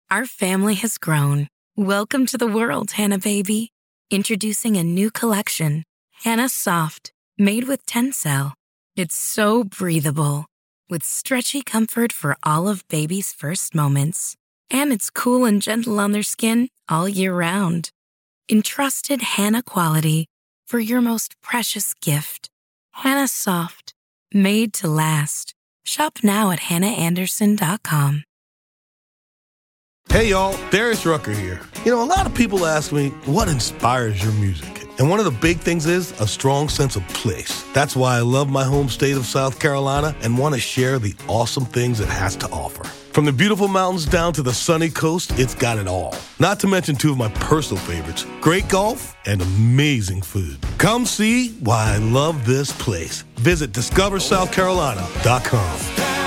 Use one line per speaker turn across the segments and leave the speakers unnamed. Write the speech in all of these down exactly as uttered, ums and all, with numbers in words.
Our family has grown. Welcome to the world, Hannah baby. Introducing a new collection, Hannah Soft, made with Tencel. It's so breathable, with stretchy comfort for all of baby's first moments. And it's cool and gentle on their skin all year round. Entrusted Hannah quality for your most precious gift. Hannah Soft, made to last. Shop now at hannah anderson dot com.
Hey y'all, Darius Rucker here. You know, a lot of people ask me, what inspires your music? And one of the big things is a strong sense of place. That's why I love my home state of South Carolina and want to share the awesome things it has to offer. From the beautiful mountains down to the sunny coast, it's got it all. Not to mention two of my personal favorites, great golf and amazing food. Come see why I love this place. Visit discover south carolina dot com.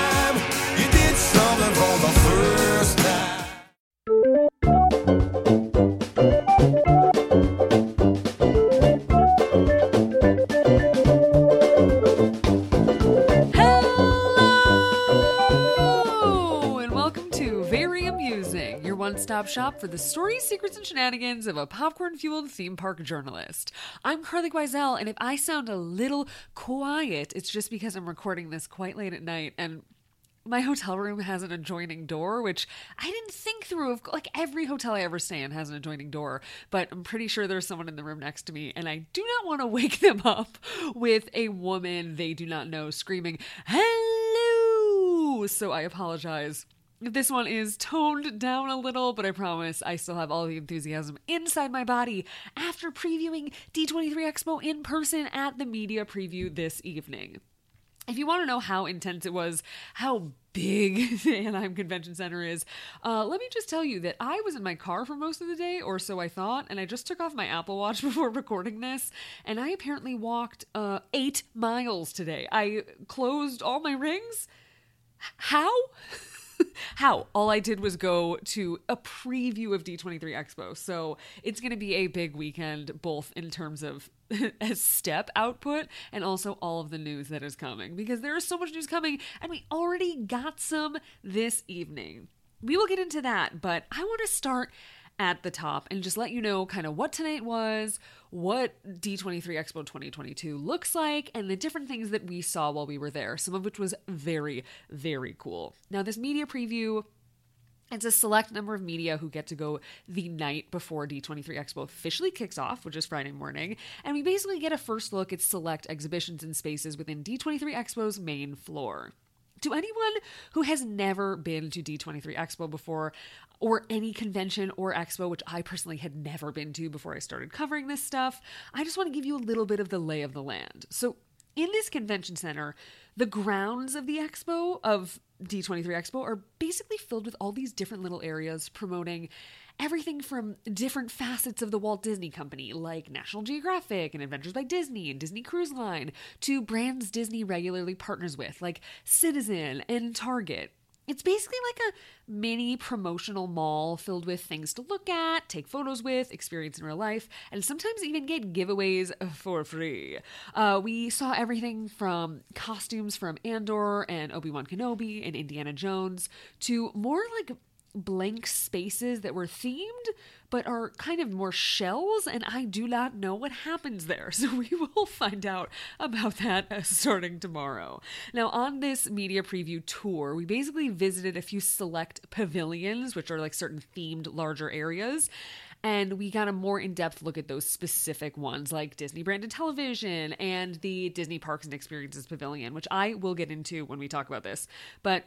Stop shop for the stories, secrets, and shenanigans of a popcorn-fueled theme park journalist. I'm Carly Guizel, and if I sound a little quiet, it's just because I'm recording this quite late at night, and my hotel room has an adjoining door, which I didn't think through. Of like every hotel I ever stay in has an adjoining door, but I'm pretty sure there's someone in the room next to me, and I do not want to wake them up with a woman they do not know screaming, "Hello!" So I apologize. This one is toned down a little, but I promise I still have all the enthusiasm inside my body after previewing D twenty-three Expo in person at the media preview this evening. If you want to know how intense it was, how big the Anaheim Convention Center is, uh, let me just tell you that I was in my car for most of the day, or so I thought, and I just took off my Apple Watch before recording this, and I apparently walked uh, eight miles today. I closed all my rings? How? How? All I did was go to a preview of D twenty-three Expo. So it's going to be a big weekend, both in terms of a step output and also all of the news that is coming. Because there is so much news coming, and we already got some this evening. We will get into that, but I want to start at the top and just let you know kind of what tonight was, what D twenty-three Expo twenty twenty-two looks like, and the different things that we saw while we were there, some of which was very, very cool. Now, this media preview, it's a select number of media who get to go the night before D twenty-three Expo officially kicks off, which is Friday morning, and we basically get a first look at select exhibitions and spaces within D twenty-three Expo's main floor. To anyone who has never been to D twenty-three Expo before, or any convention or expo, which I personally had never been to before I started covering this stuff, I just want to give you a little bit of the lay of the land. So in this convention center, the grounds of the expo, of D twenty-three Expo, are basically filled with all these different little areas promoting everything from different facets of the Walt Disney Company, like National Geographic and Adventures by Disney and Disney Cruise Line, to brands Disney regularly partners with, like Citizen and Target. It's basically like a mini promotional mall filled with things to look at, take photos with, experience in real life, and sometimes even get giveaways for free. Uh, we saw everything from costumes from Andor and Obi-Wan Kenobi and Indiana Jones to more like blank spaces that were themed but are kind of more shells, and I do not know what happens there, so we will find out about that uh, starting tomorrow. Now, on this media preview tour, we basically visited a few select pavilions, which are like certain themed larger areas, and we got a more in-depth look at those specific ones, like Disney branded television and the Disney Parks and Experiences Pavilion, which I will get into when we talk about this. But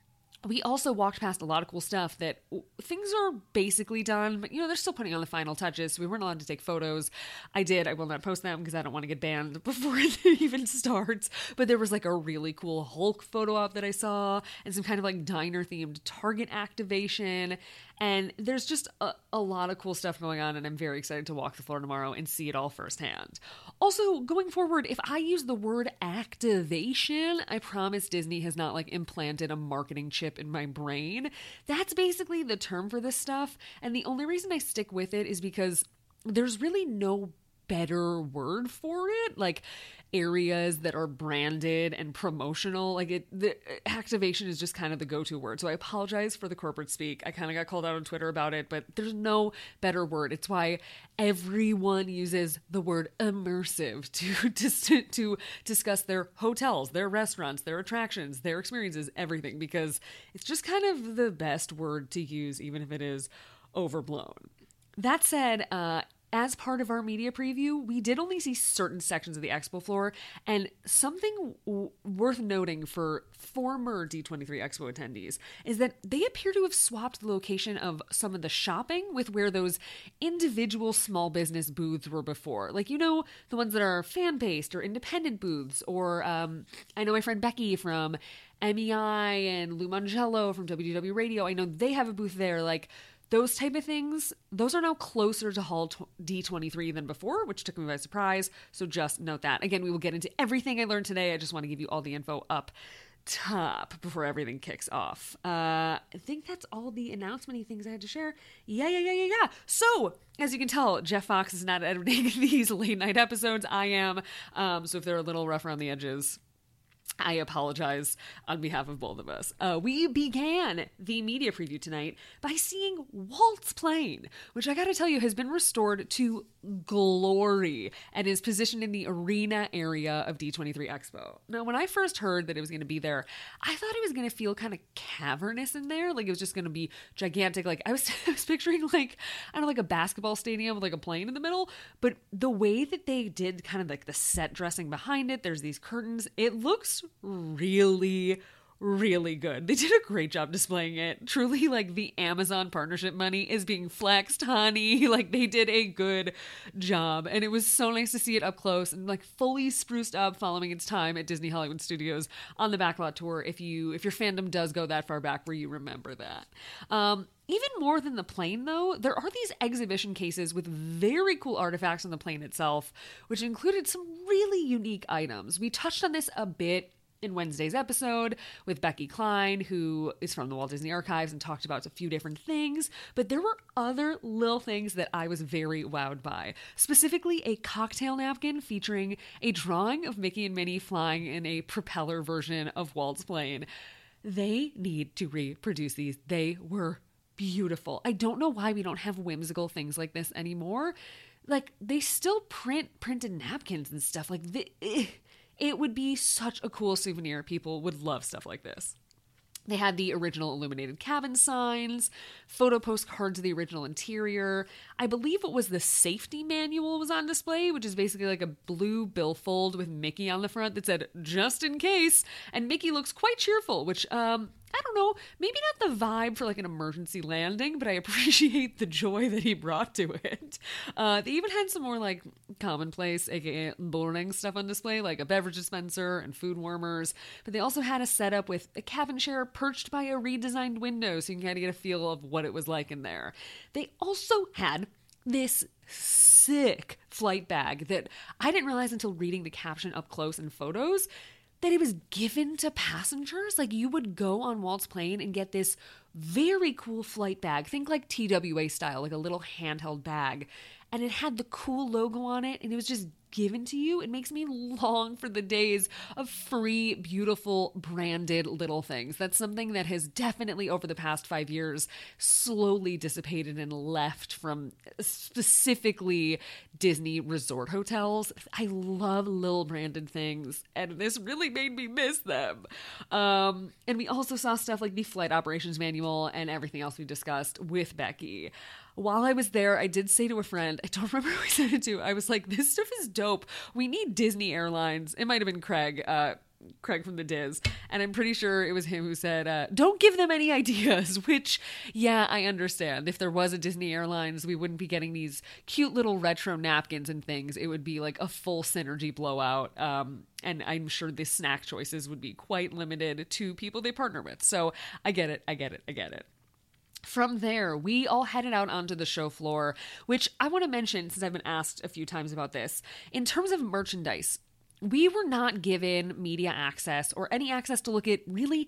we also walked past a lot of cool stuff that things are basically done, but, you know, they're still putting on the final touches. So we weren't allowed to take photos. I did. I will not post them because I don't want to get banned before it even starts. But there was like a really cool Hulk photo op that I saw and some kind of like diner themed Target activation. And there's just a, a lot of cool stuff going on, and I'm very excited to walk the floor tomorrow and see it all firsthand. Also, going forward, if I use the word activation, I promise Disney has not like implanted a marketing chip in my brain. That's basically the term for this stuff, and the only reason I stick with it is because there's really no better word for it. Like areas that are branded and promotional, like it, the activation is just kind of the go-to word. So I apologize for the corporate speak. I kind of got called out on Twitter about it, but there's no better word. It's why everyone uses the word immersive to, to, to discuss their hotels, their restaurants, their attractions, their experiences, everything, because it's just kind of the best word to use, even if it is overblown. That said, uh, as part of our media preview, we did only see certain sections of the expo floor, and something w- worth noting for former D twenty-three Expo attendees is that they appear to have swapped the location of some of the shopping with where those individual small business booths were before. Like, you know, the ones that are fan-based or independent booths, or um, I know my friend Becky from M E I and Lou Mangello from W D W Radio, I know they have a booth there. Like, those type of things, those are now closer to Hall D twenty-three than before, which took me by surprise. So just note that. Again, we will get into everything I learned today. I just want to give you all the info up top before everything kicks off. Uh, I think that's all the announcement-y things I had to share. Yeah, yeah, yeah, yeah, yeah. So, as you can tell, Jeff Fox is not editing these late-night episodes. I am. Um, so if they're a little rough around the edges, I apologize on behalf of both of us. Uh, we began the media preview tonight by seeing Walt's Plane, which I gotta tell you has been restored to glory and is positioned in the arena area of D twenty-three Expo. Now, when I first heard that it was going to be there, I thought it was going to feel kind of cavernous in there. Like it was just going to be gigantic. Like I was, I was picturing like, I don't know, like a basketball stadium with like a plane in the middle. But the way that they did kind of like the set dressing behind it, there's these curtains, it looks really really good. They did a great job displaying it. Truly, like, the Amazon partnership money is being flexed, honey. Like, they did a good job. And it was so nice to see it up close and, like, fully spruced up following its time at Disney Hollywood Studios on the Backlot Tour, if you if your fandom does go that far back where you remember that. Um, even more than the plane, though, there are these exhibition cases with very cool artifacts on the plane itself, which included some really unique items. We touched on this a bit in Wednesday's episode with Becky Klein, who is from the Walt Disney Archives and talked about a few different things, but there were other little things that I was very wowed by. Specifically, a cocktail napkin featuring a drawing of Mickey and Minnie flying in a propeller version of Walt's Plane. They need to reproduce these. They were beautiful. I don't know why we don't have whimsical things like this anymore. Like, they still print printed napkins and stuff. Like, the, it would be such a cool souvenir. People would love stuff like this. They had the original illuminated cabin signs, photo postcards of the original interior. I believe it was the safety manual was on display, which is basically like a blue billfold with Mickey on the front that said, just in case. And Mickey looks quite cheerful, which, um, I don't know, maybe not the vibe for like an emergency landing, but I appreciate the joy that he brought to it. Uh, they even had some more like commonplace, aka boring stuff on display, like a beverage dispenser and food warmers. But they also had a setup with a cabin chair perched by a redesigned window, so you can kind of get a feel of what it was like in there. They also had this sick flight bag that I didn't realize until reading the caption up close in photos, that it was given to passengers. Like, you would go on Walt's Plane and get this very cool flight bag. Think like T W A style, like a little handheld bag. And it had the cool logo on it, and it was just given to you. It makes me long for the days of free, beautiful, branded little things. That's something that has definitely, over the past five years, slowly dissipated and left from specifically Disney resort hotels. I love little branded things, and this really made me miss them. Um, and we also saw stuff like the flight operations manual and everything else we discussed with Becky. While I was there, I did say to a friend, I don't remember who I said it to, I was like, this stuff is dope. We need Disney Airlines. It might have been Craig, uh, Craig from the Diz. And I'm pretty sure it was him who said, uh, don't give them any ideas, which, yeah, I understand. If there was a Disney Airlines, we wouldn't be getting these cute little retro napkins and things. It would be like a full synergy blowout. Um, and I'm sure the snack choices would be quite limited to people they partner with. So I get it. I get it. I get it. From there, we all headed out onto the show floor, which I want to mention since I've been asked a few times about this. In terms of merchandise, we were not given media access or any access to look at really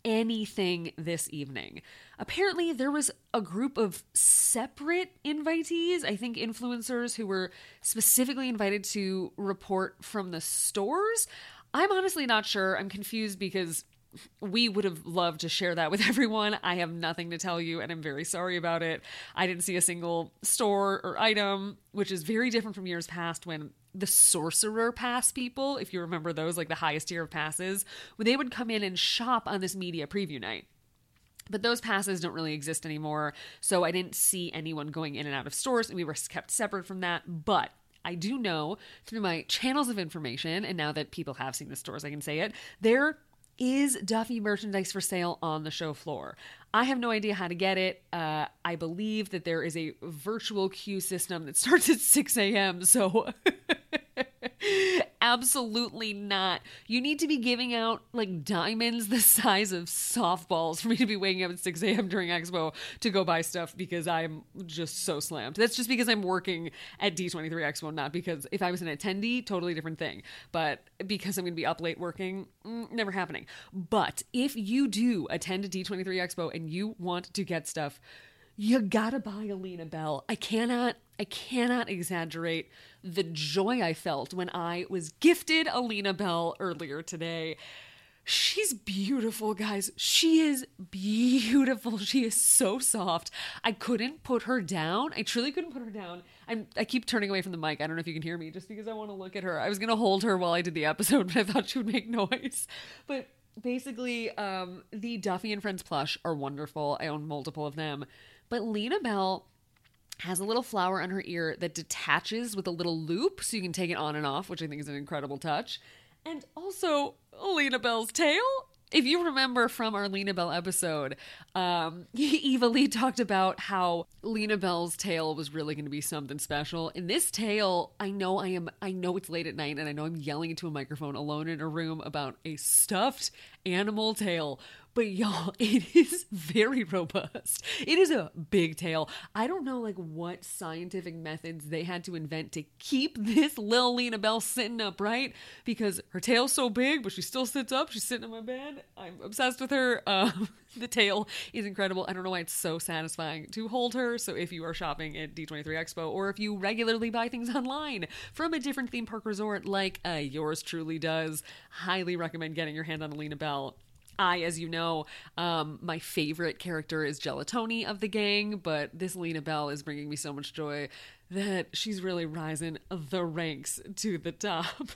anything this evening. Apparently, there was a group of separate invitees, I think influencers, who were specifically invited to report from the stores. I'm honestly not sure. I'm confused because we would have loved to share that with everyone. I have nothing to tell you, and I'm very sorry about it. I didn't see a single store or item, which is very different from years past when the Sorcerer Pass people, if you remember those, like the highest tier of passes, when they would come in and shop on this media preview night. But those passes don't really exist anymore, so I didn't see anyone going in and out of stores, and we were kept separate from that. But I do know through my channels of information, and now that people have seen the stores, I can say it, there is Duffy merchandise for sale on the show floor. I have no idea how to get it. Uh, I believe that there is a virtual queue system that starts at six a.m. So absolutely not. You need to be giving out like diamonds the size of softballs for me to be waking up at six a.m. during Expo to go buy stuff, because I'm just so slammed. That's just because I'm working at D twenty-three Expo, not because if I was an attendee, totally different thing. But because I'm going to be up late working, mm, never happening. But if you do attend a D twenty-three Expo and you want to get stuff, you gotta buy Alina Bell. I cannot, I cannot exaggerate the joy I felt when I was gifted Alina Bell earlier today. She's beautiful, guys. She is beautiful. She is so soft. I couldn't put her down. I truly couldn't put her down. I'm, I keep turning away from the mic. I don't know if you can hear me, just because I want to look at her. I was going to hold her while I did the episode, but I thought she would make noise. But basically, um, the Duffy and Friends plush are wonderful. I own multiple of them. But Lena Bell has a little flower on her ear that detaches with a little loop, so you can take it on and off, which I think is an incredible touch. And also, Lena Bell's tail. If you remember from our Lena Bell episode, um, Eva Lee talked about how Lena Bell's tail was really going to be something special. In this tail, I know I am, I know it's late at night, and I know I'm yelling into a microphone alone in a room about a stuffed animal tail. But y'all, it is very robust. It is a big tail. I don't know like what scientific methods they had to invent to keep this little Lena Bell sitting upright, because her tail's so big, but she still sits up. She's sitting in my bed. I'm obsessed with her. Um, the tail is incredible. I don't know why it's so satisfying to hold her. So if you are shopping at D twenty-three Expo, or if you regularly buy things online from a different theme park resort like uh, yours truly does, highly recommend getting your hand on a Lena Bell. I, as you know, um, my favorite character is Gelatoni of the gang, but this Lena Bell is bringing me so much joy that she's really rising the ranks to the top.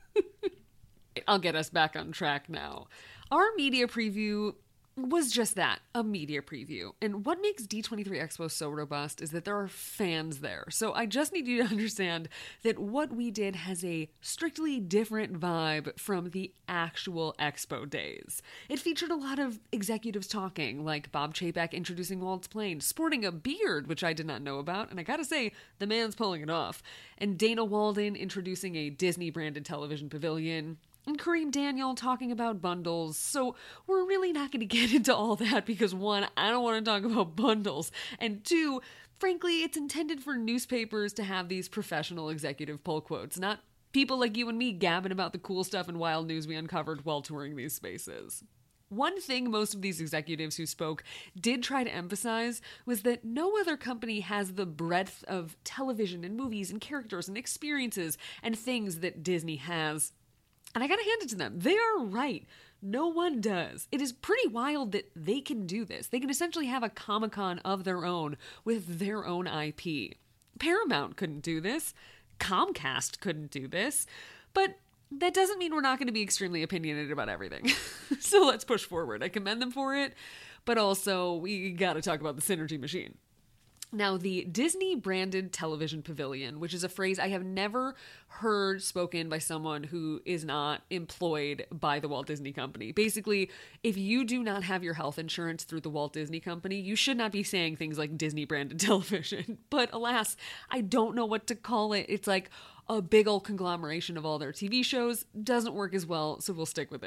I'll get us back on track now. Our media preview was just that, a media preview. And what makes D twenty-three Expo so robust is that there are fans there. So I just need you to understand that what we did has a strictly different vibe from the actual Expo days. It featured a lot of executives talking, like Bob Chapek introducing Walt's plane, sporting a beard, which I did not know about, and I gotta say, the man's pulling it off. And Dana Walden introducing a Disney-branded television pavilion, and Kareem Daniel talking about bundles. So we're really not going to get into all that because, one, I don't want to talk about bundles, and two, frankly, it's intended for newspapers to have these professional executive pull quotes, not people like you and me gabbing about the cool stuff and wild news we uncovered while touring these spaces. One thing most of these executives who spoke did try to emphasize was that no other company has the breadth of television and movies and characters and experiences and things that Disney has. And I gotta hand it to them. They are right. No one does. It is pretty wild that they can do this. They can essentially have a Comic-Con of their own with their own I P. Paramount couldn't do this. Comcast couldn't do this. But that doesn't mean we're not going to be extremely opinionated about everything. So let's push forward. I commend them for it. But also, we gotta talk about the Synergy Machine. Now, the Disney-branded television pavilion, which is a phrase I have never heard spoken by someone who is not employed by the Walt Disney Company. Basically, if you do not have your health insurance through the Walt Disney Company, you should not be saying things like Disney-branded television. But alas, I don't know what to call it. It's like a big old conglomeration of all their T V shows. Doesn't work as well, so we'll stick with it.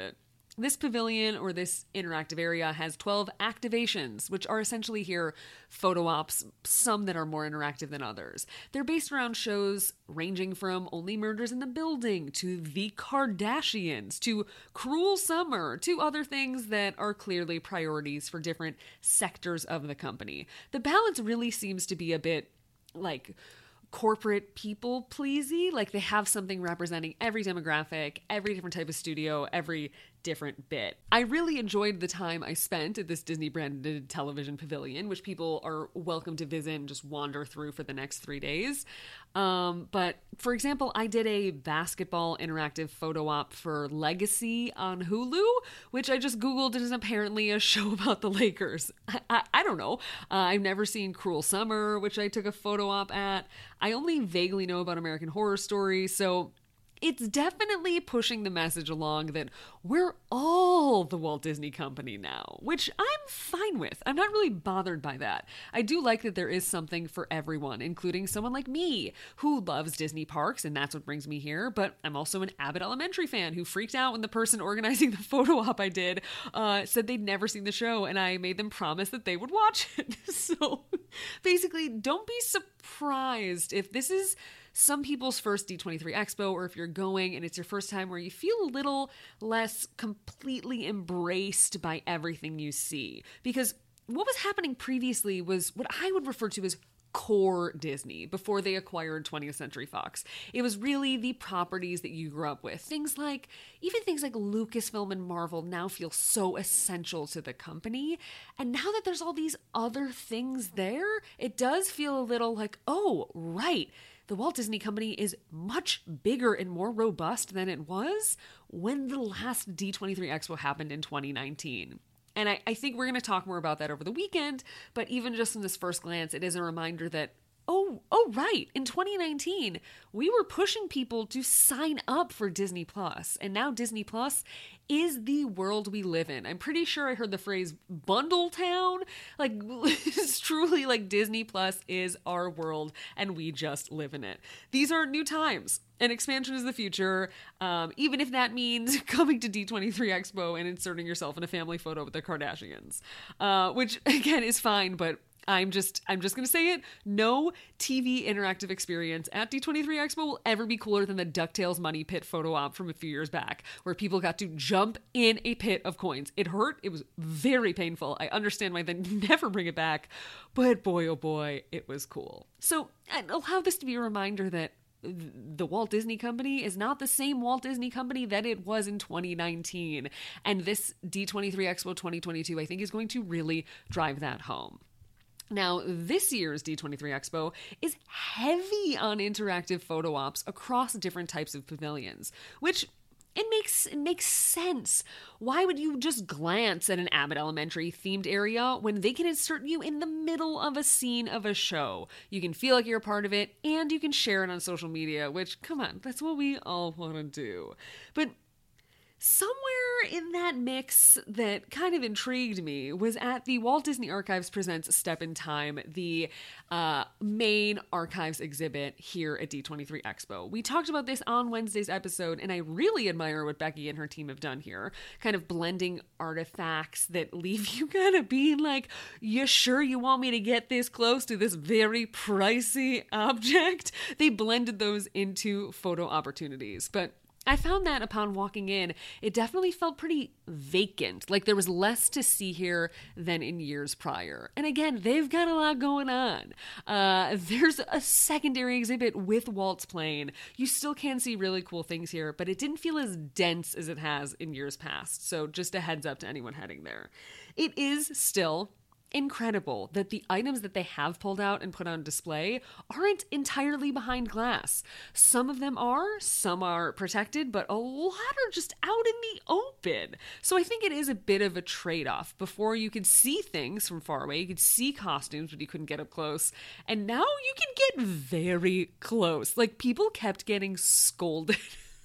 This pavilion, or this interactive area, has twelve activations, which are essentially here photo ops, some that are more interactive than others. They're based around shows ranging from Only Murders in the Building to The Kardashians to Cruel Summer to other things that are clearly priorities for different sectors of the company. The balance really seems to be a bit like corporate people pleasy, like they have something representing every demographic, every different type of studio, every different bit. I really enjoyed the time I spent at this Disney branded television pavilion, which people are welcome to visit and just wander through for the next three days. Um, but for example, I did a basketball interactive photo op for Legacy on Hulu, which I just Googled and is apparently a show about the Lakers. I, I, I don't know. Uh, I've never seen Cruel Summer, which I took a photo op at. I only vaguely know about American Horror Story, so it's definitely pushing the message along that we're all the Walt Disney Company now, which I'm fine with. I'm not really bothered by that. I do like that there is something for everyone, including someone like me who loves Disney parks, and that's what brings me here. But I'm also an avid Elementary fan who freaked out when the person organizing the photo op I did uh, said they'd never seen the show, and I made them promise that they would watch it. So basically, don't be surprised if this is some people's first D twenty-three Expo, or if you're going and it's your first time where you feel a little less completely embraced by everything you see. Because what was happening previously was what I would refer to as core Disney before they acquired twentieth Century Fox. It was really the properties that you grew up with. Things like, even things like Lucasfilm and Marvel now feel so essential to the company. And now that there's all these other things there, it does feel a little like, oh, right, the Walt Disney Company is much bigger and more robust than it was when the last D twenty-three Expo happened in twenty nineteen. And I, I think we're going to talk more about that over the weekend, but even just from this first glance, it is a reminder that, oh, oh, right, in twenty nineteen, we were pushing people to sign up for Disney Plus, and now Disney Plus is the world we live in. I'm pretty sure I heard the phrase bundle town. Like, it's truly like Disney Plus is our world, and we just live in it. These are new times, and expansion is the future, um, even if that means coming to D twenty-three Expo and inserting yourself in a family photo with the Kardashians, uh, which, again, is fine, but I'm just I'm just going to say it. No T V interactive experience at D twenty-three Expo will ever be cooler than the DuckTales Money Pit photo op from a few years back, where people got to jump in a pit of coins. It hurt. It was very painful. I understand why they never bring it back, but boy, oh boy, it was cool. So allow this to be a reminder that the Walt Disney Company is not the same Walt Disney Company that it was in twenty nineteen. And this D twenty-three Expo twenty twenty-two, I think, is going to really drive that home. Now, this year's D twenty-three Expo is heavy on interactive photo ops across different types of pavilions, which it makes it makes sense. Why would you just glance at an Abbott Elementary themed area when they can insert you in the middle of a scene of a show? You can feel like you're a part of it, and you can share it on social media, which, come on, that's what we all want to do. But somewhere in that mix that kind of intrigued me was at the Walt Disney Archives Presents Step in Time, the uh, main archives exhibit here at D twenty-three Expo. We talked about this on Wednesday's episode, and I really admire what Becky and her team have done here, kind of blending artifacts that leave you kind of being like, you sure you want me to get this close to this very pricey object? They blended those into photo opportunities, but I found that upon walking in, it definitely felt pretty vacant, like there was less to see here than in years prior. And again, they've got a lot going on. Uh, there's a secondary exhibit with Walt's plane. You still can see really cool things here, but it didn't feel as dense as it has in years past. So just a heads up to anyone heading there. It is still incredible that the items that they have pulled out and put on display aren't entirely behind glass. Some of them are, some are protected, but a lot are just out in the open. So I think it is a bit of a trade-off. Before, you could see things from far away, you could see costumes, but you couldn't get up close. And now you can get very close. Like, people kept getting scolded.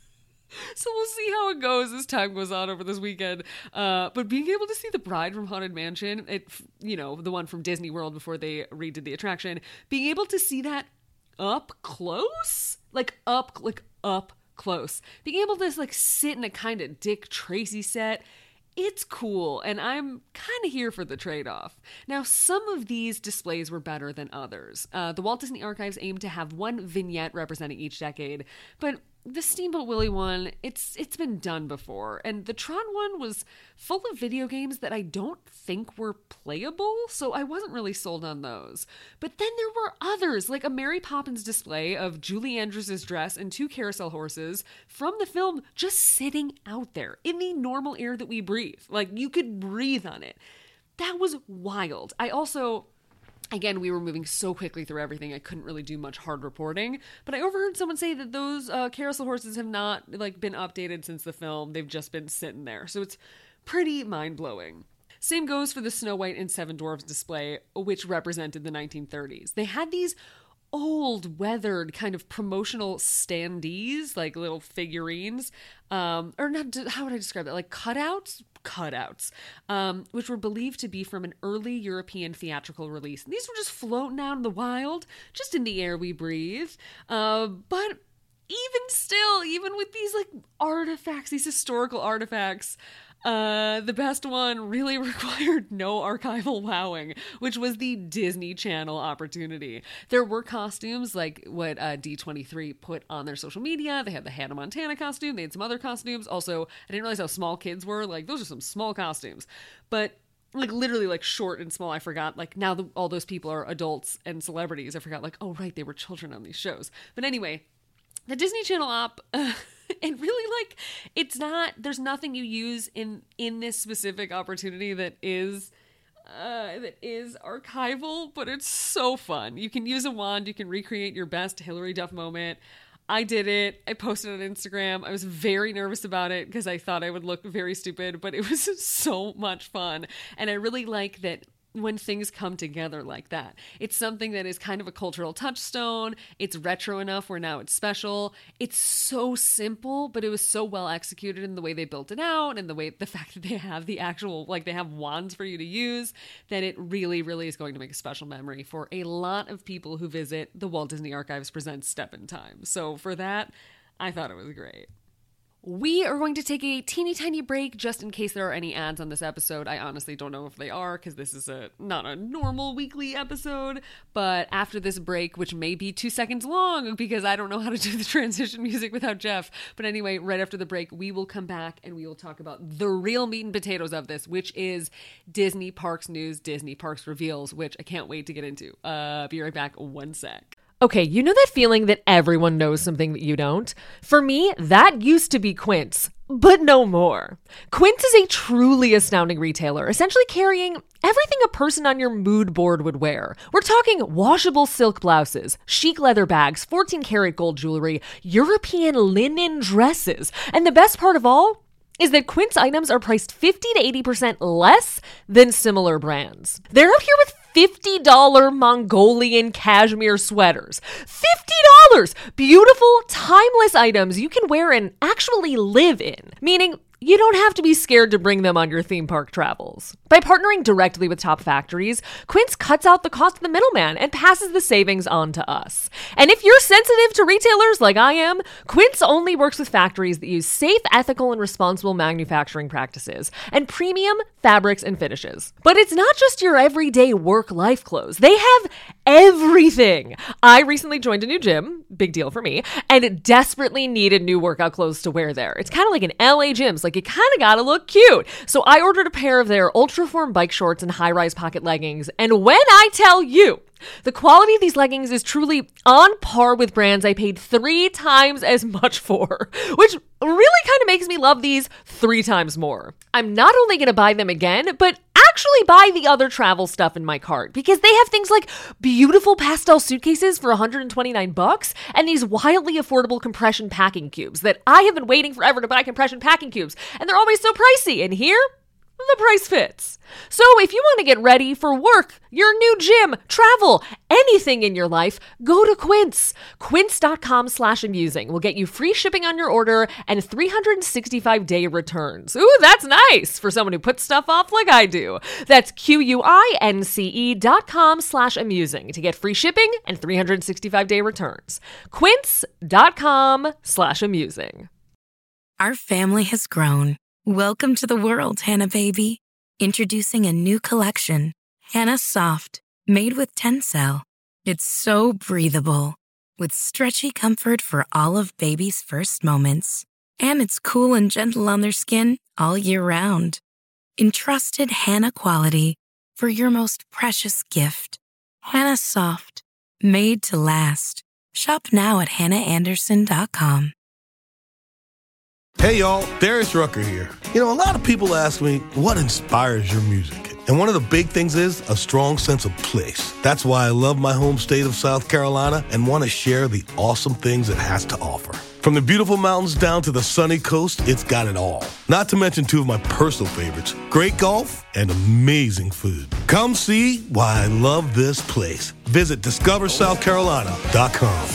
So we'll see how it goes as time goes on over this weekend. Uh, but being able to see the bride from Haunted Mansion, it, you know, the one from Disney World before they redid the attraction, being able to see that up close, like up, like up close, being able to like sit in a kind of Dick Tracy set, It's cool, and I'm kind of here for the trade-off. Now, some of these displays were better than others. Uh, the Walt Disney Archives aimed to have one vignette representing each decade, but the Steamboat Willie one, it's it's been done before, and the Tron one was full of video games that I don't think were playable, so I wasn't really sold on those. But then there were others, like a Mary Poppins display of Julie Andrews' dress and two carousel horses from the film just sitting out there in the normal air that we breathe. Like, you could breathe on it. That was wild. I also... Again, we were moving so quickly through everything, I couldn't really do much hard reporting. But I overheard someone say that those uh, carousel horses have not like been updated since the film. They've just been sitting there. So it's pretty mind-blowing. Same goes for the Snow White and Seven Dwarfs display, which represented the nineteen thirties. They had these old, weathered kind of promotional standees, like little figurines, um, or not, how would I describe it? Like cutouts? Cutouts, um, which were believed to be from an early European theatrical release. And these were just floating out in the wild, just in the air we breathe. Uh, but even still, even with these like artifacts, these historical artifacts, Uh, the best one really required no archival wowing, which was the Disney Channel opportunity. There were costumes like what uh, D twenty-three put on their social media. They had the Hannah Montana costume. They had some other costumes. Also, I didn't realize how small kids were. Like, those are some small costumes. But like literally like short and small. I forgot, like now the, all those people are adults and celebrities. I forgot, like, oh right, they were children on these shows. But anyway, the Disney Channel op... Uh, And really, like, it's not, there's nothing you use in, in this specific opportunity that is, uh, that is archival, but it's so fun. You can use a wand, you can recreate your best Hilary Duff moment. I did it. I posted it on Instagram. I was very nervous about it because I thought I would look very stupid, but it was so much fun. And I really like that when things come together like that. It's something that is kind of a cultural touchstone. It's retro enough where now it's special. It's so simple, but it was so well executed in the way they built it out and the way, the fact that they have the actual, like they have wands for you to use, that it really, really is going to make a special memory for a lot of people who visit the Walt Disney Archives Presents Step in Time. So for that, I thought it was great. We are going to take a teeny tiny break just in case there are any ads on this episode. I honestly don't know if they are because this is a not a normal weekly episode. But after this break, which may be two seconds long because I don't know how to do the transition music without Jeff. But anyway, right after the break, we will come back and we will talk about the real meat and potatoes of this, which is Disney Parks news, Disney Parks reveals, which I can't wait to get into. Uh, be right back. One sec.
Okay, you know that feeling that everyone knows something that you don't? For me, that used to be Quince, but no more. Quince is a truly astounding retailer, essentially carrying everything a person on your mood board would wear. We're talking washable silk blouses, chic leather bags, fourteen karat gold jewelry, European linen dresses, and the best part of all is that Quince items are priced fifty to eighty percent less than similar brands. They're out here with fifty dollars Mongolian cashmere sweaters. fifty dollars! Beautiful, timeless items you can wear and actually live in. Meaning, you don't have to be scared to bring them on your theme park travels. By partnering directly with top factories, Quince cuts out the cost of the middleman and passes the savings on to us. And if you're sensitive to retailers like I am, Quince only works with factories that use safe, ethical, and responsible manufacturing practices and premium fabrics and finishes. But it's not just your everyday work-life clothes. They have everything. I recently joined a new gym, big deal for me, and desperately needed new workout clothes to wear there. It's kind of like an L A gym. Like, you kind of gotta look cute. So I ordered a pair of their Ultraform bike shorts and high-rise pocket leggings. And when I tell you, the quality of these leggings is truly on par with brands I paid three times as much for, which really kind of makes me love these three times more. I'm not only going to buy them again, but actually buy the other travel stuff in my cart because they have things like beautiful pastel suitcases for one hundred twenty-nine bucks and these wildly affordable compression packing cubes that I have been waiting forever to buy compression packing cubes, and they're always so pricey. And here, the price fits. So if you want to get ready for work, your new gym, travel, anything in your life, go to Quince. Quince.com slash amusing will get you free shipping on your order and three hundred sixty-five day returns. Ooh, that's nice for someone who puts stuff off like I do. That's Q-U-I-N-C-E dot com slash amusing to get free shipping and three hundred sixty-five day returns. Quince.com slash amusing.
Our family has grown. Welcome to the world, Hannah baby. Introducing a new collection, Hannah Soft, made with Tencel. It's so breathable, with stretchy comfort for all of baby's first moments. And it's cool and gentle on their skin all year round. Entrusted Hannah quality for your most precious gift. Hannah Soft, made to last. Shop now at hannah anderson dot com.
Hey y'all, Darius Rucker here. You know, a lot of people ask me, what inspires your music? And one of the big things is a strong sense of place. That's why I love my home state of South Carolina and want to share the awesome things it has to offer. From the beautiful mountains down to the sunny coast, it's got it all. Not to mention two of my personal favorites, great golf and amazing food. Come see why I love this place. Visit discover south carolina dot com.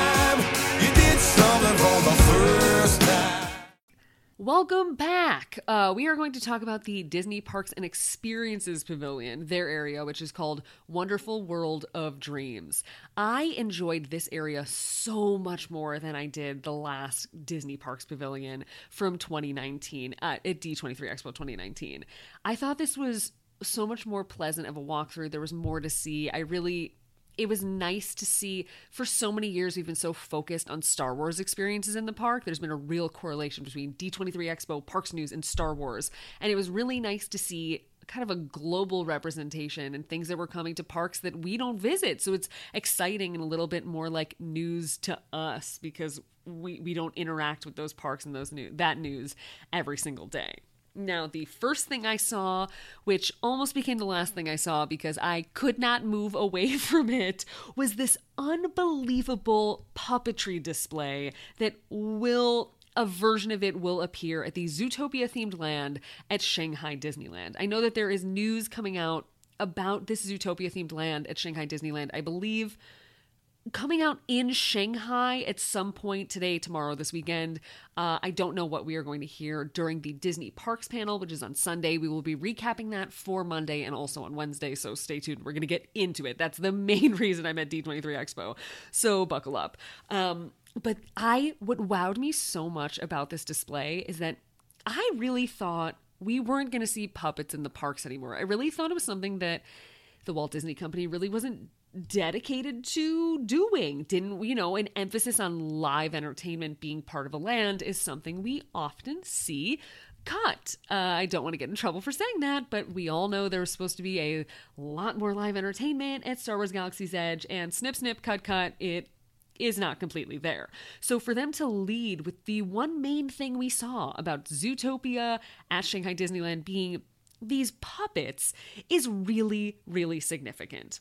Welcome back. Uh, we are going to talk about the Disney Parks and Experiences Pavilion, their area, which is called Wonderful World of Dreams. I enjoyed this area so much more than I did the last Disney Parks Pavilion from twenty nineteen, uh, at D twenty-three Expo twenty nineteen. I thought this was so much more pleasant of a walkthrough. There was more to see. I really... It was nice to see. For so many years, we've been so focused on Star Wars experiences in the park. There's been a real correlation between D twenty-three Expo, Parks News, and Star Wars. And it was really nice to see kind of a global representation and things that were coming to parks that we don't visit. So it's exciting and a little bit more like news to us because we, we don't interact with those parks and those new, that news every single day. Now, the first thing I saw, which almost became the last thing I saw because I could not move away from it, was this unbelievable puppetry display that will, a version of it will appear at the Zootopia-themed land at Shanghai Disneyland. I know that there is news coming out about this Zootopia-themed land at Shanghai Disneyland, I believe, coming out in Shanghai at some point today, tomorrow, this weekend. Uh, I don't know what we are going to hear during the Disney Parks panel, which is on Sunday. We will be recapping that for Monday and also on Wednesday, so stay tuned. We're going to get into it. That's the main reason I'm at D twenty-three Expo, so buckle up. Um, but I, what wowed me so much about this display is that I really thought we weren't going to see puppets in the parks anymore. I really thought it was something that the Walt Disney Company really wasn't dedicated to doing. Didn't, you know, an emphasis on live entertainment being part of a land is something we often see cut. Uh, I don't want to get in trouble for saying that, but we all know there's supposed to be a lot more live entertainment at Star Wars Galaxy's Edge, and snip, snip, cut, cut, it is not completely there. So for them to lead with the one main thing we saw about Zootopia at Shanghai Disneyland being these puppets is really, really significant.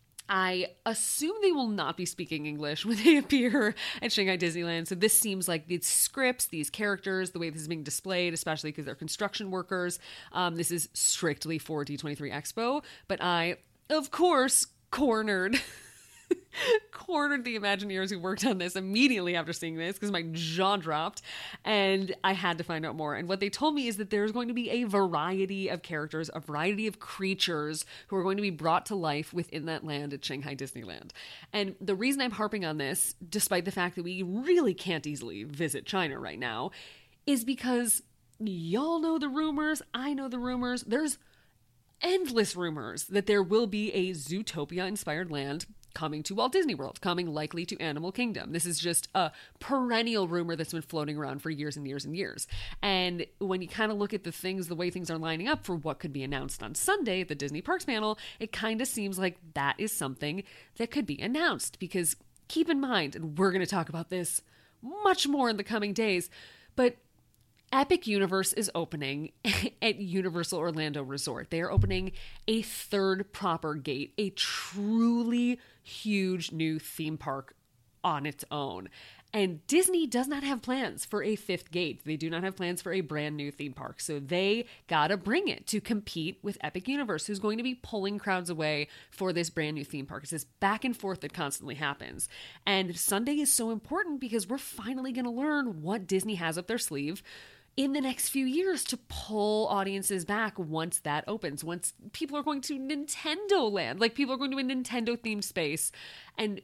I assume they will not be speaking English when they appear at Shanghai Disneyland. So this seems like these scripts, these characters, the way this is being displayed, especially because they're construction workers. Um, this is strictly for D twenty-three Expo. But I, of course, cornered... cornered the Imagineers who worked on this immediately after seeing this because my jaw dropped and I had to find out more. And what they told me is that there's going to be a variety of characters, a variety of creatures who are going to be brought to life within that land at Shanghai Disneyland. And the reason I'm harping on this, despite the fact that we really can't easily visit China right now, is because y'all know the rumors, I know the rumors, there's endless rumors that there will be a Zootopia-inspired land coming to Walt Disney World, coming likely to Animal Kingdom. This is just a perennial rumor that's been floating around for years and years and years. And when you kind of look at the things, the way things are lining up for what could be announced on Sunday at the Disney Parks panel, it kind of seems like that is something that could be announced. Because keep in mind, and we're going to talk about this much more in the coming days, but Epic Universe is opening at Universal Orlando Resort. They are opening a third proper gate, a truly huge new theme park on its own. And Disney does not have plans for a fifth gate. They do not have plans for a brand new theme park. So they gotta bring it to compete with Epic Universe, who's going to be pulling crowds away for this brand new theme park. It's this back and forth that constantly happens. And Sunday is so important because we're finally gonna learn what Disney has up their sleeve in the next few years to pull audiences back once that opens, once people are going to Nintendo Land, like people are going to a Nintendo themed space. And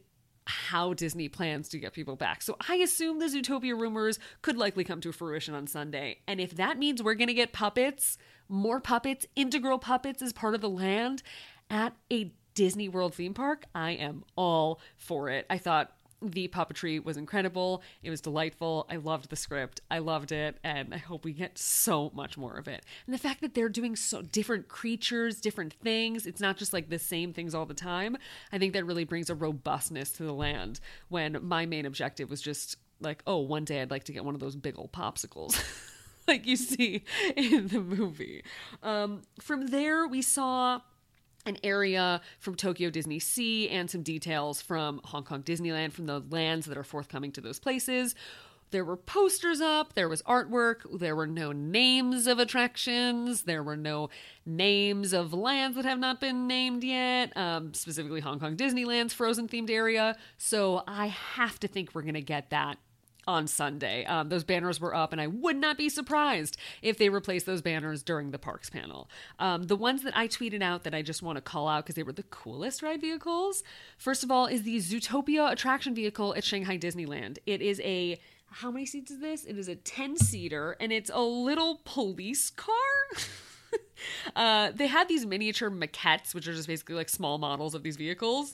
how Disney plans to get people back. So I assume the Zootopia rumors could likely come to fruition on Sunday. And if that means we're going to get puppets, more puppets, integral puppets as part of the land at a Disney World theme park, I am all for it. I thought the puppetry was incredible. It was delightful. I loved the script. I loved it. And I hope we get so much more of it. And the fact that they're doing so different creatures, different things, it's not just like the same things all the time. I think that really brings a robustness to the land when my main objective was just like, oh, one day I'd like to get one of those big old popsicles like you see in the movie. Um, from there, we saw an area from Tokyo Disney Sea and some details from Hong Kong Disneyland, from the lands that are forthcoming to those places. There were posters up, there was artwork, there were no names of attractions, there were no names of lands that have not been named yet, um, specifically Hong Kong Disneyland's Frozen themed area. So I have to think we're going to get that on Sunday. Um, those banners were up, and I would not be surprised if they replaced those banners during the parks panel. Um, the ones that I tweeted out that I just want to call out because they were the coolest ride vehicles, first of all, is the Zootopia attraction vehicle at Shanghai Disneyland. It is a, how many seats is this? It is a ten-seater, and it's a little police car. uh, they had these miniature maquettes, which are just basically like small models of these vehicles.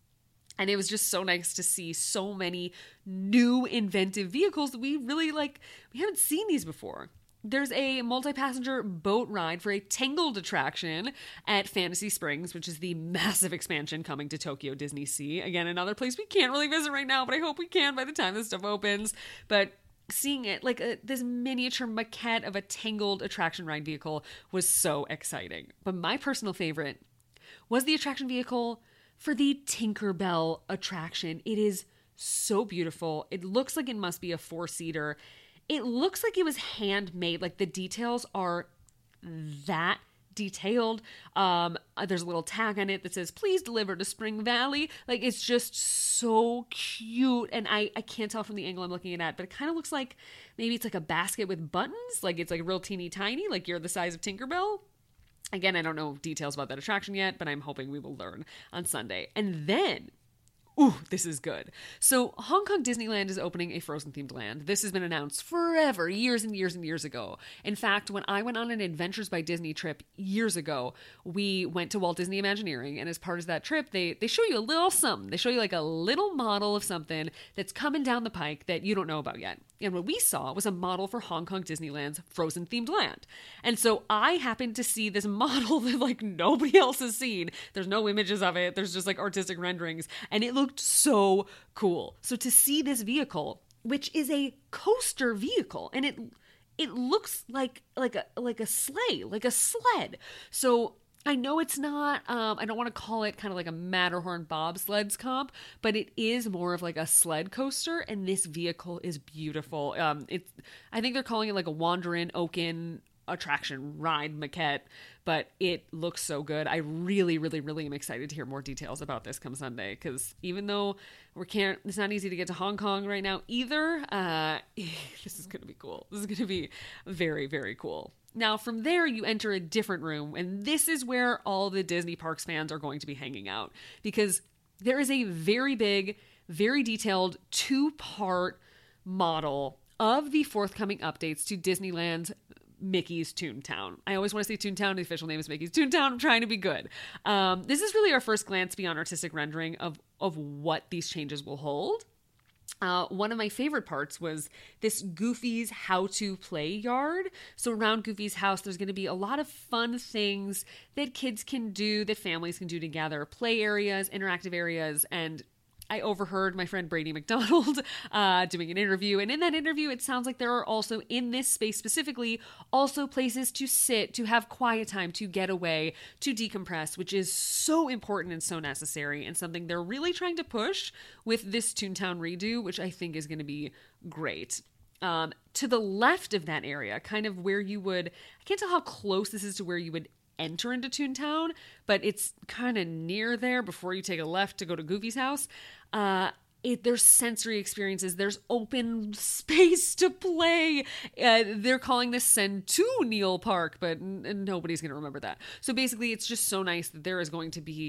And it was just so nice to see so many new inventive vehicles that we really like, we haven't seen these before. There's a multi-passenger boat ride for a Tangled attraction at Fantasy Springs, which is the massive expansion coming to Tokyo Disney Sea. Again, another place we can't really visit right now, but I hope we can by the time this stuff opens. But seeing it, like a, this miniature maquette of a Tangled attraction ride vehicle was so exciting. But my personal favorite was the attraction vehicle for the Tinkerbell attraction. It is so beautiful. It looks like it must be a four-seater. It looks like it was handmade. Like the details are that detailed. Um, there's a little tag on it that says, please deliver to Spring Valley. Like it's just so cute. And I, I can't tell from the angle I'm looking at, but it kind of looks like maybe it's like a basket with buttons. Like it's like real teeny tiny, like you're the size of Tinkerbell. Again, I don't know details about that attraction yet, but I'm hoping we will learn on Sunday. And then, ooh, this is good. So Hong Kong Disneyland is opening a Frozen-themed land. This has been announced forever, years and years and years ago. In fact, when I went on an Adventures by Disney trip years ago, we went to Walt Disney Imagineering, and as part of that trip, they, they show you a little something. They show you like a little model of something that's coming down the pike that you don't know about yet. And what we saw was a model for Hong Kong Disneyland's Frozen-themed land. And so I happened to see this model that like nobody else has seen. There's no images of it. There's just like artistic renderings. And it looked so cool. So to see this vehicle, which is a coaster vehicle, and it it looks like like a like a sleigh, like a sled. So I know it's not, um, I don't want to call it kind of like a Matterhorn bobsleds comp, but it is more of like a sled coaster, and this vehicle is beautiful. Um, it's, I think they're calling it like a Wanderin Oaken attraction ride maquette, but it looks so good. I really, really, really am excited to hear more details about this come Sunday, because even though we can't, it's not easy to get to Hong Kong right now either, uh, this is going to be cool. This is going to be very, very cool. Now, from there, you enter a different room, and this is where all the Disney Parks fans are going to be hanging out, because there is a very big, very detailed two-part model of the forthcoming updates to Disneyland's Mickey's Toontown. I always want to say Toontown. The official name is Mickey's Toontown. I'm trying to be good. Um, this is really our first glance beyond artistic rendering of, of what these changes will hold. Uh, one of my favorite parts was this Goofy's How to Play yard. So around Goofy's house, there's going to be a lot of fun things that kids can do, that families can do together. Play areas, interactive areas, and I overheard my friend Brady McDonald uh, doing an interview. And in that interview, it sounds like there are also, in this space specifically, also places to sit, to have quiet time, to get away, to decompress, which is so important and so necessary, and something they're really trying to push with this Toontown redo, which I think is going to be great. Um, to the left of that area, kind of where you would, I can't tell how close this is to where you would enter into Toontown, but it's kind of near there before you take a left to go to Goofy's house. Uh, it, there's sensory experiences. There's open space to play. Uh, they're calling this Centennial Park, but n- nobody's going to remember that. So basically, it's just so nice that there is going to be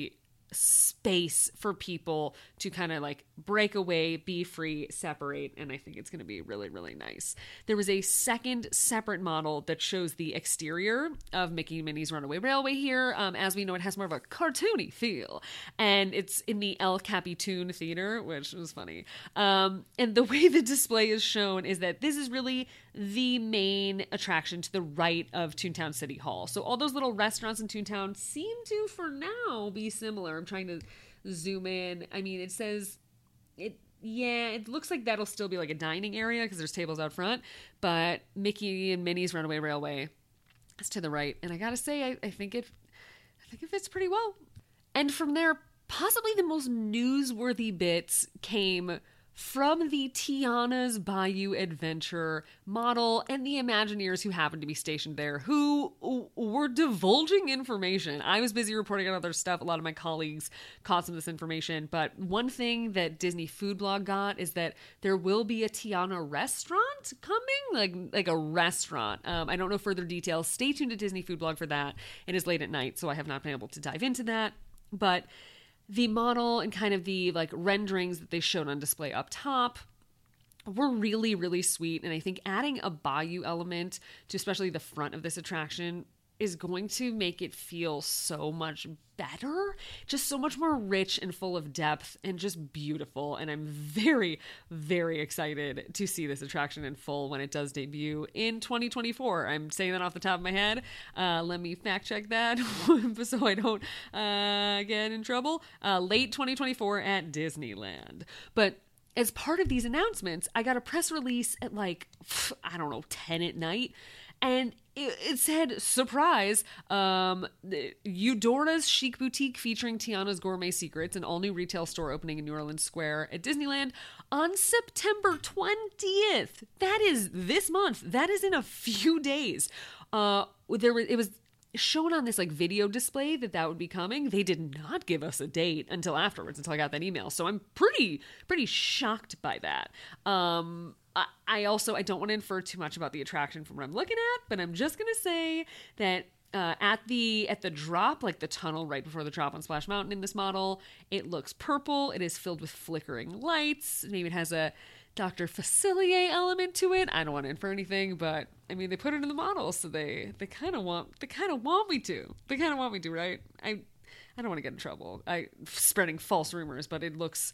space for people to kind of like break away, be free, separate, and I think it's going to be really, really nice. There was a second separate model that shows the exterior of Mickey and Minnie's Runaway Railway here. Um, as we know, it has more of a cartoony feel, and it's in the El Capitan Theater, which was funny. Um, and the way the display is shown is that this is really the main attraction to the right of Toontown City Hall. So all those little restaurants in Toontown seem to, for now, be similar. I'm trying to zoom in. I mean, it says it. Yeah, it looks like that'll still be like a dining area because there's tables out front. But Mickey and Minnie's Runaway Railway is to the right, and I gotta say, I, I think it, I think it fits pretty well. And from there, possibly the most newsworthy bits came from the Tiana's Bayou Adventure model and the Imagineers who happened to be stationed there, who were divulging information. I was busy reporting on other stuff. A lot of my colleagues caught some of this information. But one thing that Disney Food Blog got is that there will be a Tiana restaurant coming, like like a restaurant. Um, I don't know further details. Stay tuned to Disney Food Blog for that. It is late at night, so I have not been able to dive into that. But the model and kind of the like renderings that they showed on display up top were really, really sweet. And I think adding a bayou element to especially the front of this attraction is going to make it feel so much better, just so much more rich and full of depth and just beautiful. And I'm very, very excited to see this attraction in full when it does debut in twenty twenty-four. I'm saying that off the top of my head. Uh, let me fact check that so I don't uh, get in trouble. Uh, late twenty twenty-four at Disneyland. But as part of these announcements, I got a press release at like, I don't know, ten at night. And it, it said, surprise, um, Eudora's Chic Boutique featuring Tiana's Gourmet Secrets, an all-new retail store opening in New Orleans Square at Disneyland on September twentieth. That is this month. That is in a few days. Uh, there was, it was shown on this like video display that that would be coming. They did not give us a date until afterwards, until I got that email. So I'm pretty, pretty shocked by that. Um, I, I also, I don't want to infer too much about the attraction from what I'm looking at, but I'm just going to say that uh, at the at the drop, like the tunnel right before the drop on Splash Mountain in this model, it looks purple. It is filled with flickering lights. Maybe it has a Doctor Facilier element to it. I don't want to infer anything, but I mean, they put it in the model, so they they kind of want they kind of want me to. They kind of want me to, right? I I don't want to get in trouble. I spreading false rumors, but it looks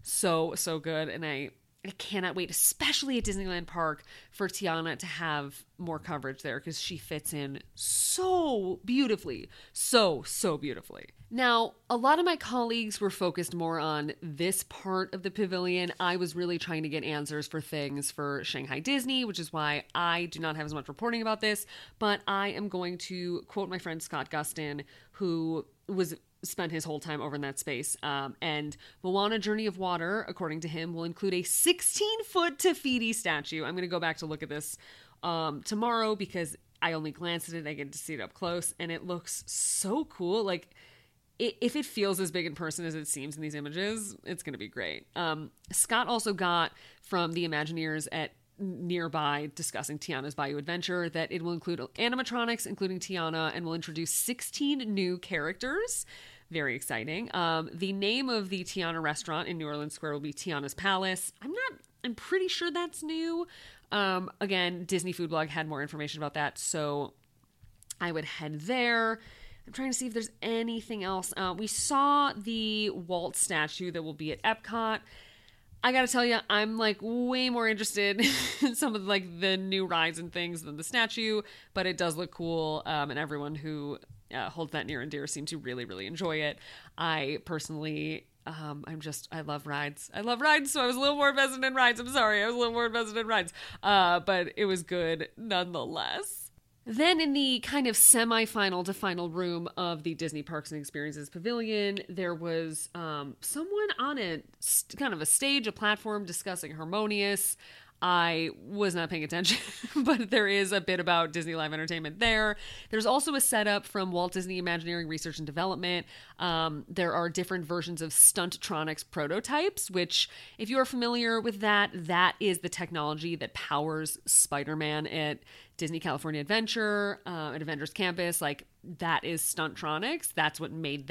so so good, and I. I cannot wait, especially at Disneyland Park, for Tiana to have more coverage there because she fits in so beautifully. So, so beautifully. Now, a lot of my colleagues were focused more on this part of the pavilion. I was really trying to get answers for things for Shanghai Disney, which is why I do not have as much reporting about this. But I am going to quote my friend Scott Gustin, who was spent his whole time over in that space. Um, and Moana Journey of Water, according to him, will include a sixteen-foot Te Fiti statue. I'm going to go back to look at this um, tomorrow because I only glanced at it. I get to see it up close, and it looks so cool. Like, it, if it feels as big in person as it seems in these images, it's going to be great. Um, Scott also got from the Imagineers at nearby discussing Tiana's Bayou Adventure that it will include animatronics, including Tiana, and will introduce sixteen new characters. Very exciting. Um, the name of the Tiana restaurant in New Orleans Square will be Tiana's Palace. I'm not, I'm pretty sure that's new. Um, again, Disney Food Blog had more information about that, so I would head there. I'm trying to see if there's anything else. Uh, we saw the Walt statue that will be at Epcot. I gotta tell you, I'm like way more interested in some of like the new rides and things than the statue, but it does look cool, um, and everyone who uh, holds that near and dear seems to really, really enjoy it. I personally, um, I'm just, I love rides. I love rides, so I was a little more invested in rides. I'm sorry, I was a little more invested in rides, uh, but it was good nonetheless. Then in the kind of semi-final to final room of the Disney Parks and Experiences Pavilion, there was um, someone on a st- kind of a stage, a platform discussing Harmonious. I was not paying attention, but there is a bit about Disney Live Entertainment there. There's also a setup from Walt Disney Imagineering Research and Development. Um, there are different versions of Stunttronics prototypes, which, if you are familiar with that, that is the technology that powers Spider-Man at Disney California Adventure, uh, at Avengers Campus. Like, that is Stunttronics. That's what made that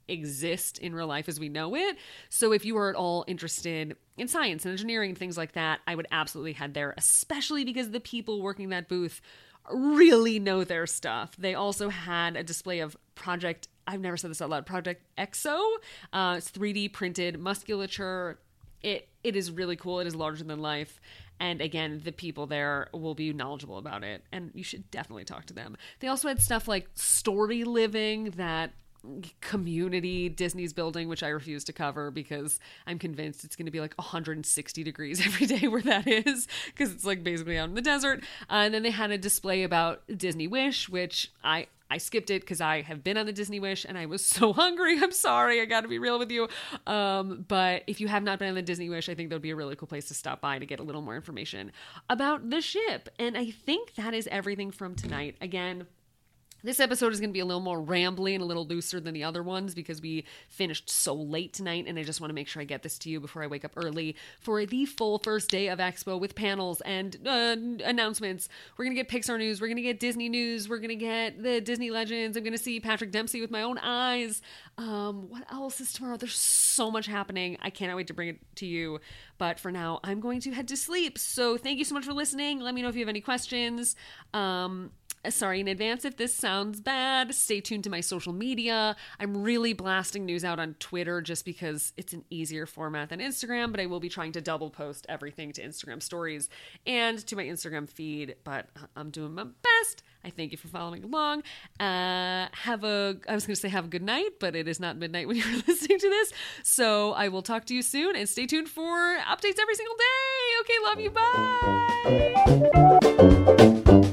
exist in real life as we know it. So if you are at all interested in science and engineering and things like that, I would absolutely head there, especially because the people working that booth really know their stuff. They also had a display of Project, I've never said this out loud, Project Exo. Uh, it's three D printed musculature. It It is really cool. It is larger than life. And again, the people there will be knowledgeable about it, and you should definitely talk to them. They also had stuff like story living, that community Disney's building, which I refuse to cover because I'm convinced it's going to be like one hundred sixty degrees every day where that is, because it's like basically out in the desert. Uh, and then they had a display about Disney Wish, which I I skipped it because I have been on the Disney Wish and I was so hungry. I'm sorry. I got to be real with you. Um, but if you have not been on the Disney Wish, I think that would be a really cool place to stop by to get a little more information about the ship. And I think that is everything from tonight. Again, this episode is going to be a little more rambly and a little looser than the other ones because we finished so late tonight, and I just want to make sure I get this to you before I wake up early for the full first day of Expo with panels and uh, announcements. We're going to get Pixar news. We're going to get Disney news. We're going to get the Disney Legends. I'm going to see Patrick Dempsey with my own eyes. Um, what else is tomorrow? There's so much happening. I cannot wait to bring it to you. But for now, I'm going to head to sleep. So thank you so much for listening. Let me know if you have any questions. Um... Sorry in advance if this sounds bad. Stay tuned to my social media. I'm really blasting news out on Twitter just because it's an easier format than Instagram, but I will be trying to double post everything to Instagram stories and to my Instagram feed, but I'm doing my best. I thank you for following along. Uh, have a, I was going to say have a good night, but it is not midnight when you're listening to this. So I will talk to you soon, and stay tuned for updates every single day. Okay, love you. Bye.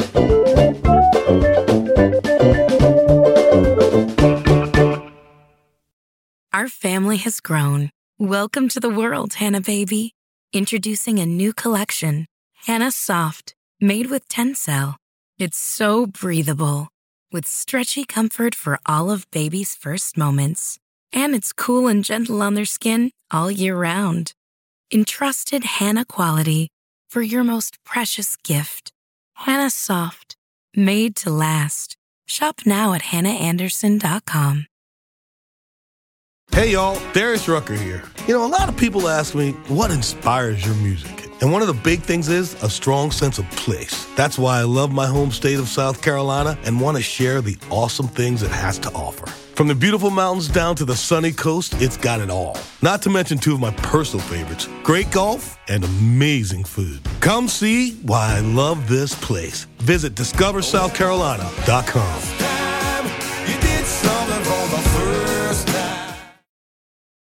Our family has grown. Welcome to the world, Hannah baby. Introducing a new collection, Hannah Soft, made with Tencel. It's so breathable, with stretchy comfort for all of baby's first moments. And it's cool and gentle on their skin all year round. Entrusted Hannah quality for your most precious gift. Hannah Soft, made to last. Shop now at hannah anderson dot com.
Hey y'all, Darius Rucker here. You know, a lot of people ask me, what inspires your music? And one of the big things is a strong sense of place. That's why I love my home state of South Carolina and want to share the awesome things it has to offer. From the beautiful mountains down to the sunny coast, it's got it all. Not to mention two of my personal favorites, great golf and amazing food. Come see why I love this place. Visit discover south carolina dot com.